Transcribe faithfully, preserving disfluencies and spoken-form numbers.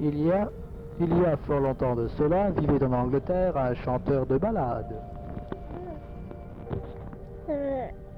Il y a, il y a fort longtemps de cela, vivait en Angleterre un chanteur de ballades. Euh,